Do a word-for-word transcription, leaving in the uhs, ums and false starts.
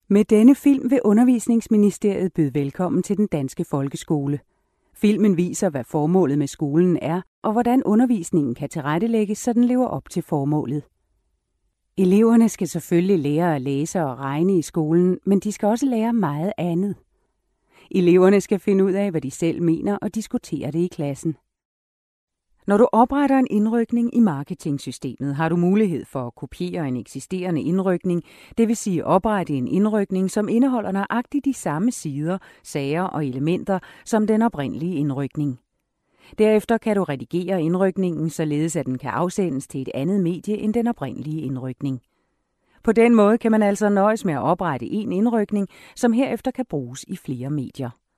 Med denne film vil Undervisningsministeriet byde velkommen til den danske folkeskole. Filmen viser, hvad formålet med skolen er, og hvordan undervisningen kan tilrettelægges, så den lever op til formålet. Eleverne skal selvfølgelig lære at læse og regne i skolen, men de skal også lære meget andet. Eleverne skal finde ud af, hvad de selv mener, og diskutere det i klassen. Når du opretter en indrykning i marketingsystemet, har du mulighed for at kopiere en eksisterende indrykning, det vil sige oprette en indrykning, som indeholder nøjagtigt de samme sider, sager og elementer som den oprindelige indrykning. Derefter kan du redigere indrykningen, således at den kan afsendes til et andet medie end den oprindelige indrykning. På den måde kan man altså nøjes med at oprette en indrykning, som herefter kan bruges i flere medier.